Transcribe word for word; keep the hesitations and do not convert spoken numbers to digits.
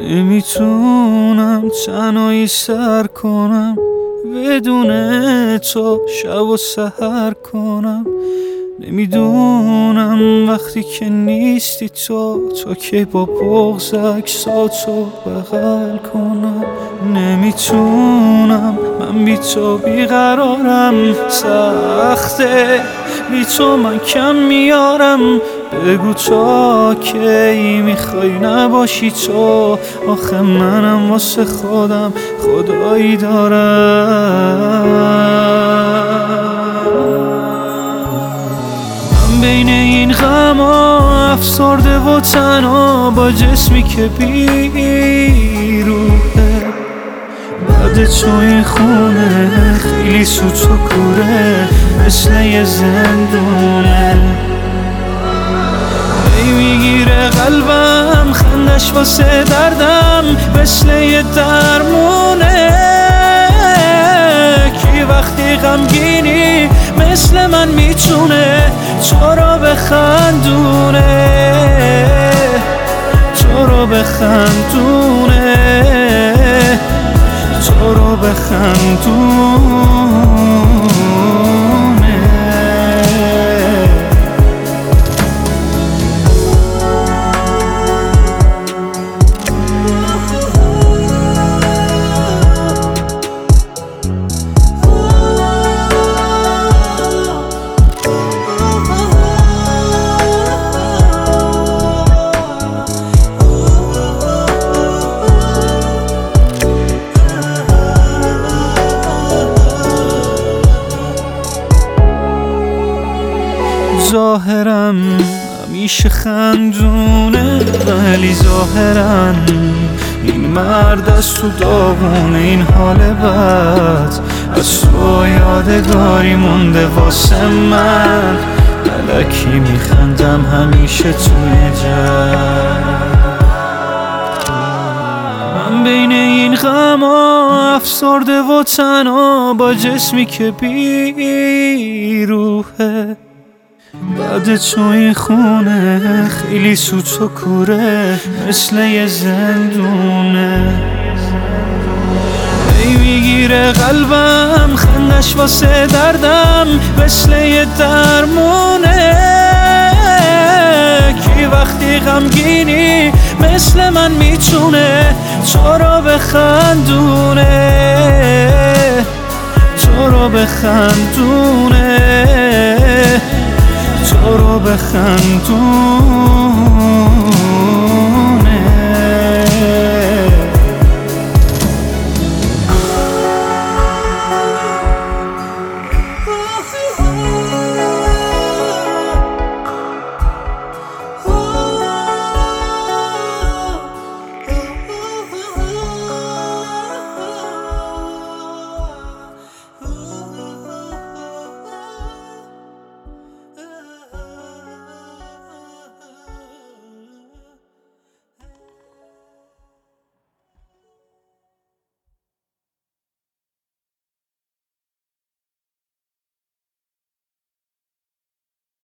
نمیتونم تنهایی سر کنم بدون تو شب و سحر کنم. نمیدونم وقتی که نیستی تو تو که با بغض عکساتو بغل کنم. نمیتونم من بی تو بیقرارم، سخته بی تو من کم میارم. بگو تا کی میخوای نباشی تو، آخه منم واسه خودم خدایی دارم. من بین این غما افسرده و تنها با جسمی که بیروحه. بعد تو این خونه خیلی سوت و کوره، مثل یه زندونه. میگیره قلبم خندش واسه دردم، مثل یه درمونه. کی وقتی غمگینی مثل من میتونه تو رو بخندونه، تو رو بخندونه، تو رو بخندونه. ظاهرم همیشه خندونه، ولی ظاهرن این مرد از تو داغونه. این حال بد از تو یادگاری مونده واسه من، الکی میخندم همیشه توی جمع. من بین این غما افسرده و تنها با جسمی که بیروحه. بعد تو این خونه خیلی سوت و کوره، مثل یه زندونه. ای میگیره قلبم خندش واسه دردم، مثل یه درمونه. کی وقتی غمگینی مثل من میتونه تو رو بخندونه، تو رو بخندونه، تو رو بخندون.